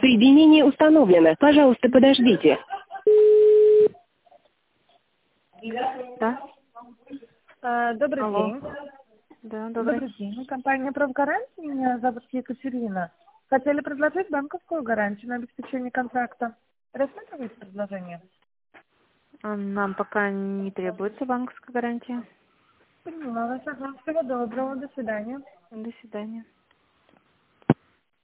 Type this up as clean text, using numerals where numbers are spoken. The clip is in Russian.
Соединение установлено. Пожалуйста, подождите. Да? Добрый Алло. день. Да, добрый. Добрый день. Компания «Профгарантия». Меня зовут Екатерина. Хотели предложить банковскую гарантию на обеспечение контракта. Рассматриваете предложение? Нам пока не требуется банковская гарантия. Поняла вас. Ага. Всего доброго. До свидания. До свидания.